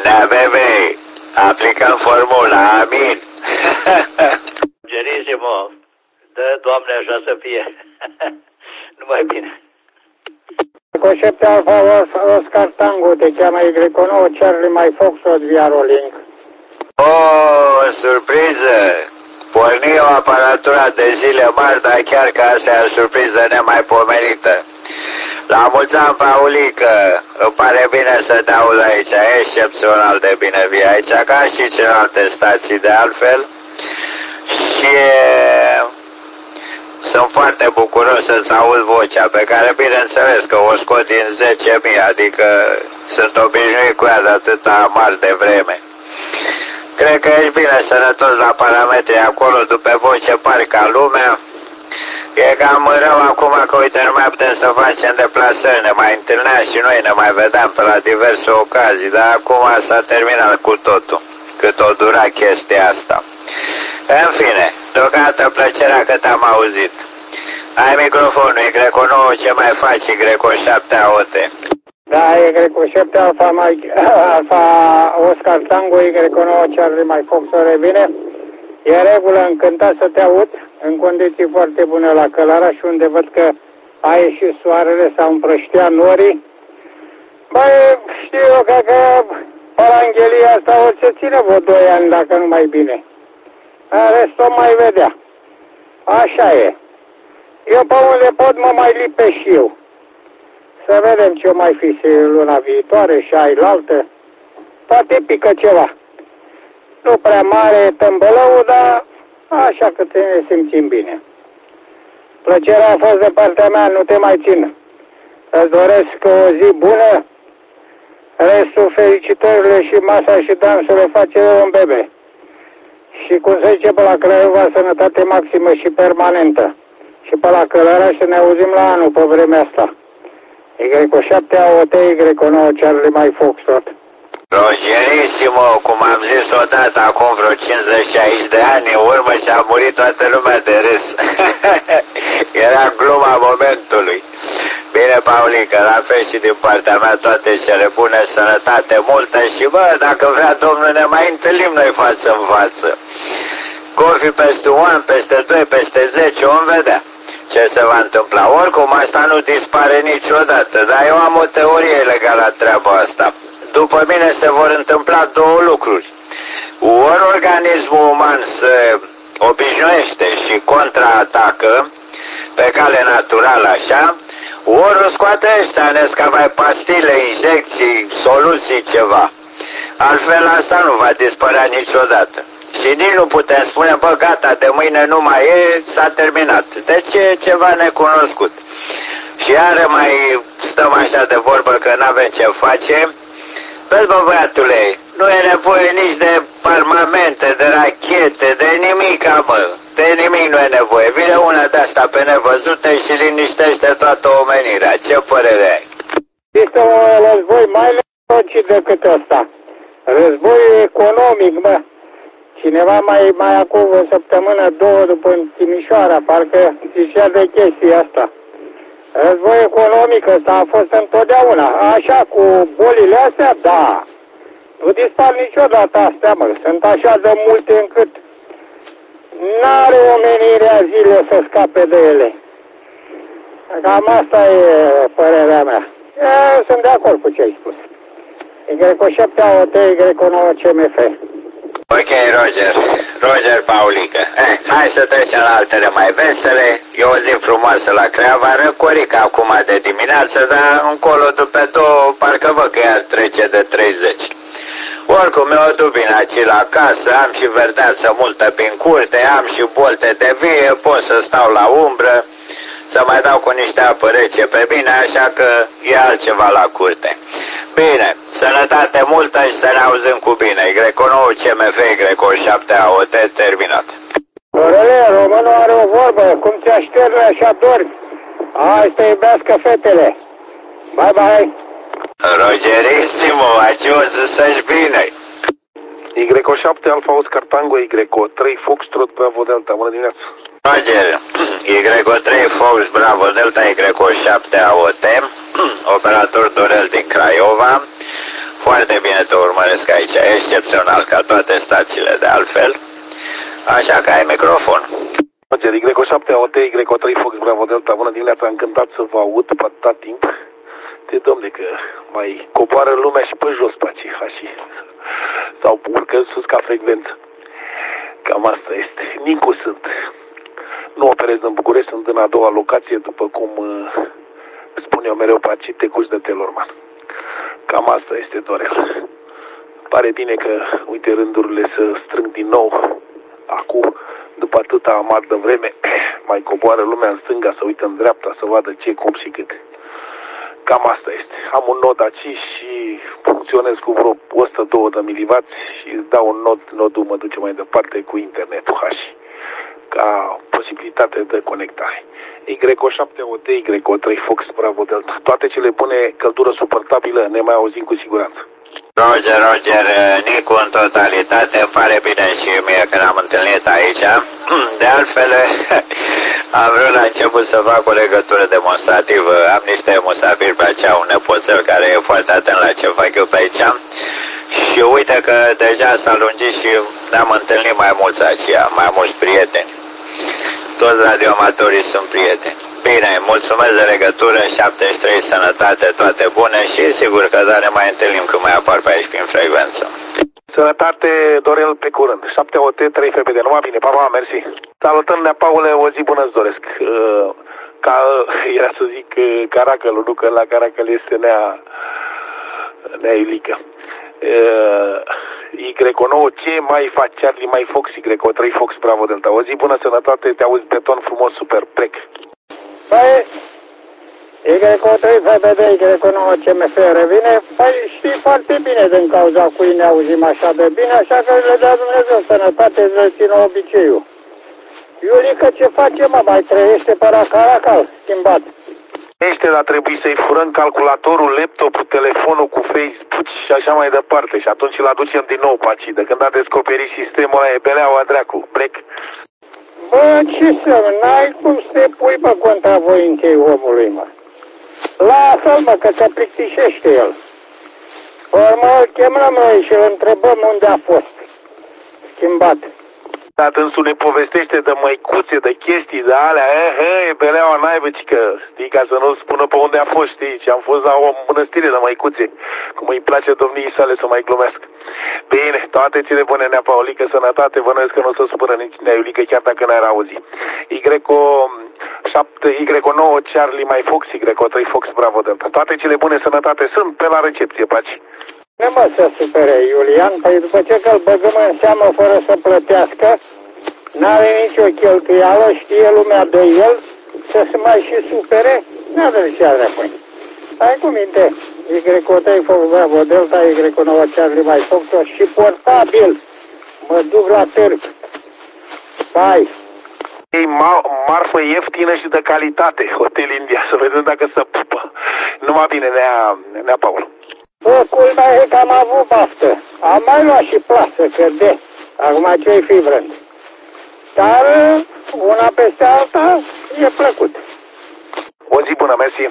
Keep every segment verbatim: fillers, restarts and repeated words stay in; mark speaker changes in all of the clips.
Speaker 1: Da, bebe, aplicăm formula, amin.
Speaker 2: Gerisimo, dă, Doamne, așa să fie. Numai bine.
Speaker 3: Eco șapte Alfa Oscar Tango, te cheamă Y nouă Charlie My Foxtrot via Rolling.
Speaker 1: Oh, surpriză! Porni o aparatură de zile mari, dar chiar că asta e o surpriză nemaipomenită. La mulți ani, Paulică, îmi pare bine să te aud aici, excepțional de bine vii aici, ca și celelalte stații de altfel. Și sunt foarte bucuros să-ți aud vocea, pe care bineînțeles că o scot din zece mii, adică sunt obișnuit cu ea de atâta mari de vreme. Cred că ești bine sănătos la parametri acolo, după voce pari ca lumea. E cam rău acum că, uite, nu mai putem să facem deplasări, ne mai întâlneam și noi, ne mai vedeam pe la diverse ocazii, dar acum s-a terminat cu totul, cât o dura chestia asta. În fine, deocamdată plăcerea că te-am auzit. Ai microfonul, Y nouă, ce mai faci, Y șapte A O T?
Speaker 3: Da, Y șapte Alfa, Alfa Oscar Tango, Y nouă Charlie My Foxtrot revine. E regulă, încântat să te aud, în condiții foarte bune la Călăraș, unde văd că a ieșit soarele, s-au împrăștiat norii. Băi, știu eu, că, că paranghelia asta o să ține vreo doi ani, dacă nu mai bine. În rest o mai vedea. Așa e. Eu pe unde pot mă mai lipe și eu. Să vedem ce mai fi luna viitoare și ailaltă. Poate pică ceva. Nu prea mare tâmbălău, dar așa că ne simțim bine. Plăcerea a fost de partea mea, nu te mai țin. Îți doresc o zi bună. Restul felicitările și masa și dansul le face un bebe. Și cum se zice pe la Craiova, sănătate maximă și permanentă. Și pe la Călăraș să ne auzim la anul pe vremea asta. Y șapte A O T, Y nouă Charlie My Foxtrot.
Speaker 1: Rogerissimo, cum am zis odată acum vreo cincizeci șaizeci de ani în urmă și a murit toată lumea de râs. Era gluma momentului. Bine, Paulică, la fel și din partea mea toate cele bune, sănătate multă și bă, dacă vrea Domnul ne mai întâlnim noi față în față. Cofi peste un an, peste doi, peste zece, om vedea ce se va întâmpla. Oricum, asta nu dispare niciodată, dar eu am o teorie legată la treaba asta. După mine se vor întâmpla două lucruri. Ori organismul uman se obișnuiește și contraatacă pe cale naturală așa, ori o scoate ăștia, ca mai pastile, injecții, soluții, ceva. Altfel asta nu va dispărea niciodată. Și nici nu putem spune, bă, gata, de mâine nu mai e, s-a terminat. Deci e ceva necunoscut. Și iară mai stăm așa de vorbă că n-avem ce face. Vezi, bă, băiatule, nu e nevoie nici de armamente, de rachete, de nimic, mă. De nimic nu e nevoie. Vine una de asta pe nevăzute și liniștește toată omenirea. Ce părere ai?
Speaker 3: Este un război mai nenorocit decât ăsta. Războiul economic, mă. Cineva mai, mai acum o săptămână, două după în Timișoara, parcă zicea de chestia asta. Război economic ăsta a fost întotdeauna. Așa, cu bolile astea, da. Nu dispar niciodată astea, mă. Sunt așa de multe încât n-are omenirea zile să scape de ele. Cam asta e părerea mea. Eu sunt de acord cu ce ai spus. Y șapte A O T, Y nouă C M F.
Speaker 1: Ok, Roger. Roger, Paulică. Eh, hai să trecem la altele mai vesele. E o zi frumoasă la Craiova, răcorică acum de dimineață, dar încolo după două, parcă văd că ea trece de treizeci. Oricum, eu o duc bine aici la casă, am și verdeață multă prin curte, am și bolte de vie, pot să stau la umbră, să mai dau cu niște apă rece pe mine, așa că e altceva la curte. Bine, sănătate multă și să ne auzim cu bine. Y nouă C M F, Y șapte A O T, terminat.
Speaker 3: Orele, românul are o vorbă, cum ți așterne așa dormi. Hai să iubească fetele. Bye, bye.
Speaker 1: Rogerissimo, aici o să-și bine.
Speaker 4: Y șapte Alfa Oscar Tango, Y trei Foxtrot, Bravo Delta, bună dimineața.
Speaker 1: Roger, Y trei Fox, Bravo Delta, Y șapte A O T, operator Dorel din Craiova. foarte bine te urmăresc aici, excepțional ca toate stațiile de altfel. Așa că ai microfon.
Speaker 4: Y șapte A O T, Y trei Fox Bravo Delta, bună dimineața, încântat să vă aud pe atâta timp. Te domne că mai coboară lumea și pe jos pe acei hași. Sau urcă sus ca frecvență. Cam asta este. Nicu sunt. Nu operez în București, sunt în a doua locație, după cum uh, spun eu mereu pe acei tecuși de Telorman. Cam asta este, Dorel. Pare bine că, uite, rândurile să strâng din nou. Acum, după atâta amat de vreme, mai coboară lumea în stânga, să uită în dreapta, să vadă ce, cum și cât. Cam asta este. Am un nod aici și funcționez cu vreo o sută doi de milivați și îți dau un nod, nodul mă duce mai departe cu internetul H, ca posibilitate de conectare. Y șapte O T, Y trei Fox Bravo Delta. Toate cele bune, căldură suportabilă, ne mai auzim cu siguranță.
Speaker 1: Roger, Roger, Nicu în totalitate, îmi pare bine și mie că ne-am întâlnit aici. De altfel, am vrut la început să fac o legătură demonstrativă. Am niște musafiri pe aceea, un nepoțel care e foarte atent la ce fac eu pe aici. Și uite că deja s-a lungit și ne-am întâlnit mai mulți aceia, mai mulți prieteni. Toți radioamatorii sunt prieteni. Bine, mulțumesc de legătură, șaptezeci și trei, sănătate, toate bune și sigur că da, ne mai întâlnim când mai apar pe aici prin frecvență.
Speaker 4: Sănătate, Dorel, pe curând. șapte O T, trei F B D, numai bine, pa, pa, mersi. Salutăm, Nea Paule, o zi bună îți doresc. Uh, ca, era să zic, Caracălul, nu că la Caracăl este Nea, Nea Ilică. Uh, Y nouă, ce mai faci, Charlie, mai Fox, Y trei Fox Bravo Delta. O zi bună, sănătate, te auzi pe ton frumos, super, plec.
Speaker 3: Păi, Y trei F B D, Y nouă C M F revine, păi știi foarte bine din cauza cui ne auzim așa de bine, așa că le dea Dumnezeu sănătate, să țină obiceiul. Iulică, ce face, mă, mai trăiește pe la Caracal, schimbat.
Speaker 4: Ește, dar trebuie să-i furăm calculatorul, laptopul, telefonul cu Facebook și așa mai departe. Și atunci îl aducem din nou pe aici. De când a descoperit sistemul ăla, e beleaua dracu. Plec.
Speaker 3: Bă, ce să, n-ai cum să te pui pe contra voinței omului, mă. Lasă-l, mă, că te plictisește el. Urmă, îl chemăm noi și îl întrebăm unde a fost schimbat.
Speaker 4: Dar însul ne povestește de măicuțe, de chestii, de alea, eh, eh, e beleaua naibă, că, știi, ca să nu spună pe unde a fost, știi, și am fost la o mănăstire de măicuțe, cum îi place domniei sale să mai glumesc. Bine, toate cele bune, Nea Paulică, sănătate, vănuiesc că nu o să supără nici Nea Iulică, chiar dacă n-ar auzi. Y șapte, Y nouă, Charlie, mai Fox, Y trei Fox, Bravo Delta. Toate cele bune, sănătate, sunt pe la recepție, paci.
Speaker 3: Nu mă să supere, Iulian, păi după ce că îl băgăm în seamă fără să plătească, n-are nicio cheltuială, știe lumea de el, să se mai și supere, n-are ce are apoi. Hai cu minte, Y trei Fox Bravo Delta, Y nouă Charlie mai Fox și portabil, mă duc la târg. Hai!
Speaker 4: Ei, ma marfă ieftină și de calitate, Hotel India, să vedem dacă se pupă. Numai bine, Nea, Nea Paul.
Speaker 3: Bă, culmea e că am avut baftă. Am mai luat și plasă, că de. Acum ce-i fi vrând. Dar una peste alta e plăcut.
Speaker 4: O zi bună, mersi.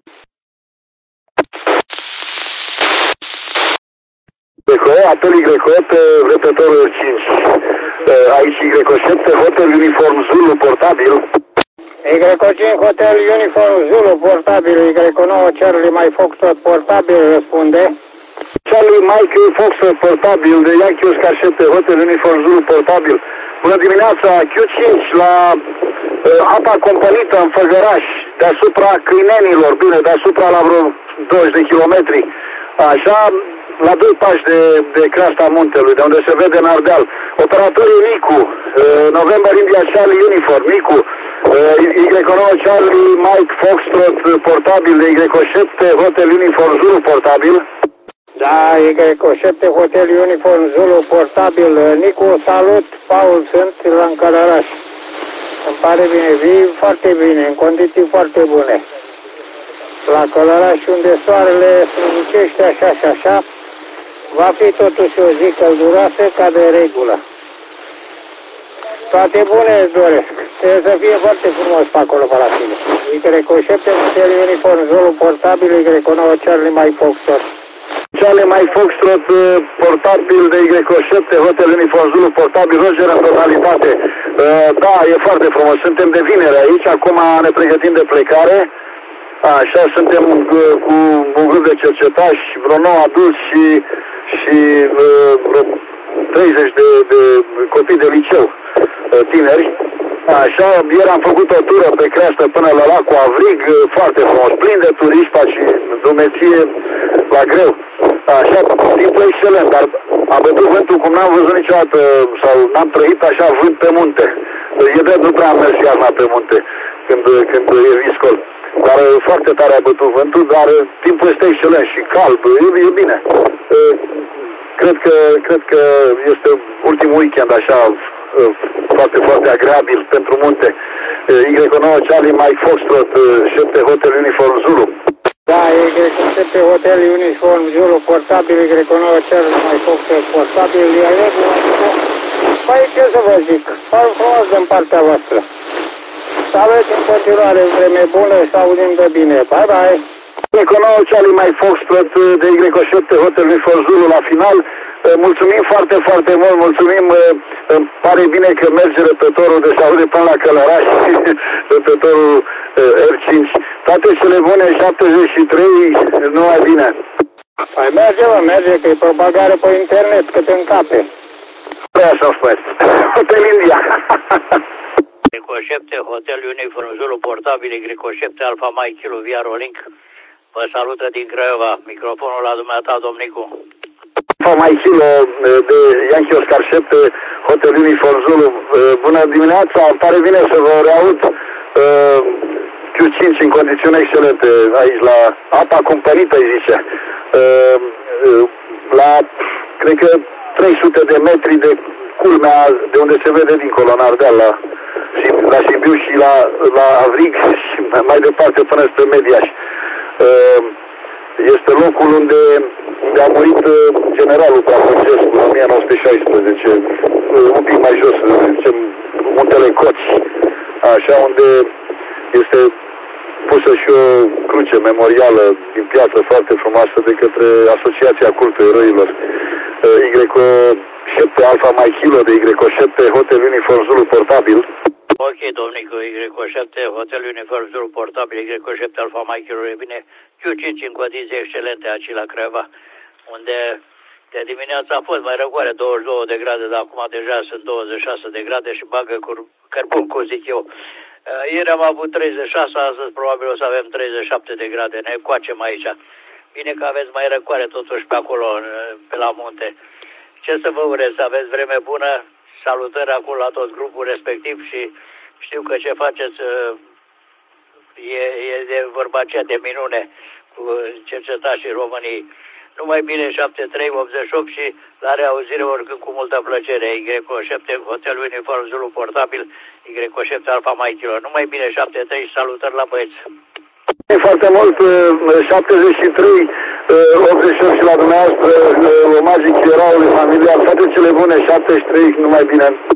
Speaker 5: Greco, apel Y pe repetătorul cinci. Aici Y șapte, Hotel Uniform Zulu portabil.
Speaker 3: Y cinci Hotel Uniform Zulu portabil, Y nouă Charlie mai Foxtrot portabil răspunde.
Speaker 5: Charlie Mike Foxtrot portabil de Yankee Oscar șapte, Hotel Uniform Zulu portabil. Bună dimineața, Q cinci la uh, apa companită în Făgăraș, deasupra Câinenilor, bine, deasupra la vreo douăzeci de kilometri. Așa, la doi pași de, de creasta muntelui, de unde se vede în Ardeal. Operatorul Nicu, uh, November India Charlie Uniform, Nicu, uh, Y nouă Charlie Mike Foxtrot portabil de Y șapte, Hotel Uniform Zulu portabil.
Speaker 3: Da, Y șapte Hotel Uniform Zulu portabil. Nicu, salut, Paul sunt la Călăraș. Îmi pare bine, vii foarte bine, în condiții foarte bune. La Călăraș, unde soarele strălucește așa și așa, va fi totuși o zi călduroasă ca de regulă. Toate bune îți doresc. Trebuie să fie foarte frumos pe acolo pe la tine. Y șapte Hotel Uniform Zulu portabil, Y nouă Charlie mai Foxtrot.
Speaker 5: Charlie Mike Foxtrot, portabil de Y șapte, Hotel Uniform Zulu, portabil Roger în totalitate. Da, e foarte frumos. Suntem de vineri aici, acum ne pregătim de plecare. Așa, suntem cu un grup de cercetași, vreo nouă adulți și, și vreo treizeci de, de copii de liceu, tineri. Așa, ieri am făcut o tură pe creastă până la lacul Avrig, foarte frumos, plin de turiști și drumeție la greu. Așa, timpul excelent, dar a bătut vântul cum n-am văzut niciodată sau n-am trăit așa vânt pe munte. E drept, nu prea am mers iarna pe munte când, când e viscol. Dar foarte tare a bătut vântul, dar timpul este excelent și cald, e, e bine. Cred că, cred că este ultimul weekend așa foarte, foarte agreabil pentru munte. Y nouă Charlie Mike Foxtrot, șapte Hotel Uniform Zulu.
Speaker 3: Da, Y șapte Hotel Uniform Zulu, portabil, Y nouă Charlie Mike Foxtrot, portabil, iar păi ce să vă zic, pare frumos din partea voastră. Să aveți în continuare vreme bună, să auzim de bine. Bye, bye!
Speaker 5: Y nouă Charlie Mike Foxtrot de Y șapte Hotel Uniform Zulu la final. Mulțumim foarte, foarte mult, mulțumim, îmi pare bine că merge repetorul de se aude până la Călăraș, repetorul R cinci. Toate cele bune, șaptezeci și trei, numai bine.
Speaker 3: Păi merge, mă, merge, că e propagare pe internet, cât încape.
Speaker 5: Păi așa spuneți. Hotel India.
Speaker 2: Y șapte Hotel Uniform Zulu, portabil, Y șapte Alfa Mike Kilo via Rolink. Vă salută din Craiova, microfonul la dumneata, domnicu.
Speaker 5: Alfa Mike Kilo de Yankee Oscar șapte, Hotel Uniform Zulu. Bună dimineața, îmi pare bine să vă reaud. Q cinci în condiții excelente aici la apa cumpănită, îi zice. La, cred că trei sute de metri de culmea de unde se vede dincolo, în Ardeal, la, la Sibiu și la, la Avrig și mai departe până spre Mediaș. Este locul unde, unde a murit generalul Prafăcescu în o mie nouă sute șaisprezece, un pic mai jos, zicem, Muntele Coți, așa, unde este pusă și o cruce memorială din piață foarte frumoasă de către Asociația Cultului Eroilor. Y șapte Alfa Mike Kilo de Y șapte Hotel Uniform Zulu, portabil.
Speaker 2: Ok, domnicu, Y șapte Hotel Uniform Zulu, portabil, Y șapte Alfa Mike Kilo, e bine. Q cinci în condiții excelente aici la Craiova, unde de dimineața a fost mai răcoare, douăzeci și două de grade, dar acum deja sunt douăzeci și șase de grade și bagă cu cărbun, cum zic eu. Ieri am avut treizeci și șase, astăzi probabil o să avem treizeci și șapte de grade, ne coacem aici. Bine că aveți mai răcoare totuși pe acolo, pe la munte. Ce să vă urez, să aveți vreme bună, salutări acolo la tot grupul respectiv și știu că ce faceți e, e de vorba aceea de minune cu cercetașii României. Numai bine, șapte trei optzeci și opt și la reauzire oricând cu multă plăcere. Y șapte Hotel Uniform Zulu, portabil, Y șapte Alfa Mike Kilo. Numai bine, șapte trei și salutări la băieți.
Speaker 5: Foarte mult, șaptezeci și trei, optzeci și opt și la dumneavoastră, omagii chieraului familiar, toate cele bune, șaptezeci și trei, numai bine.